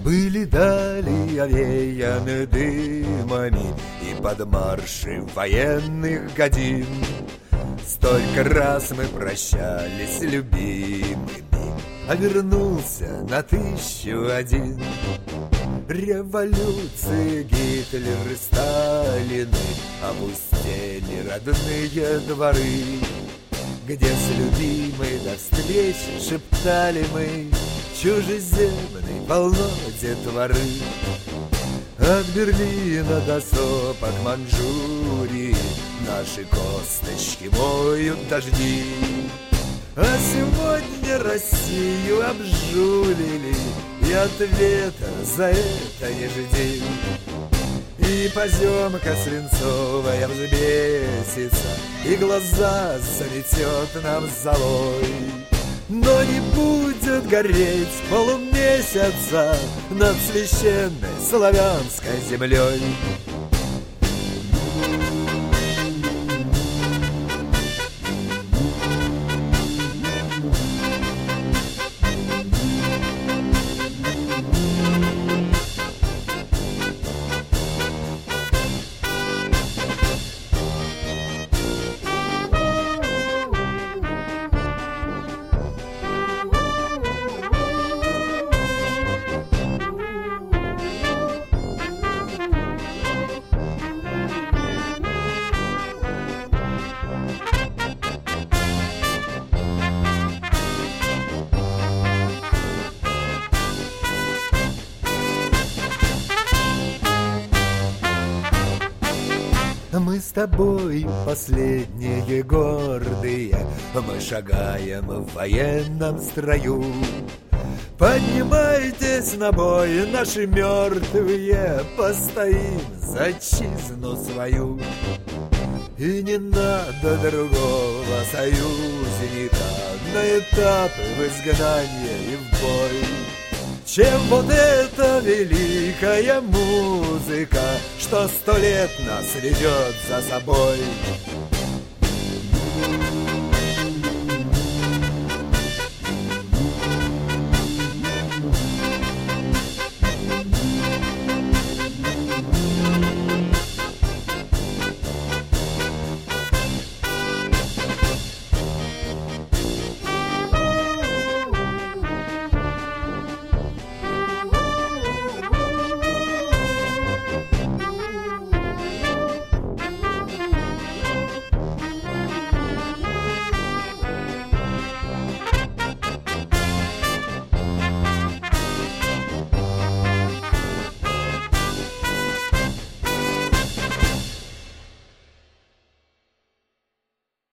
Были дали овеяны дымами и под марши военных годин. Столько раз мы прощались с любимыми, а вернулся на 1001. Революции, Гитлер и Сталины опустели родные дворы, где с любимой до встречи шептали мы чужеземной полно детворы. От Берлина до сопок Манчжурии наши косточки моют дожди. А сегодня Россию обжулили, и ответа за это не жди. И поземка свинцовая взбесится, и глаза заметет нам золой. Но не будет гореть полумесяца над священной славянской землей. Мы с тобой последние гордые, мы шагаем в военном строю. Поднимайтесь на бой, наши мертвые, постоим за отчизну свою. И не надо другого союзника на этап в изгнание и в бой, чем вот эта великая музыка, что 100 лет нас ведет за собой.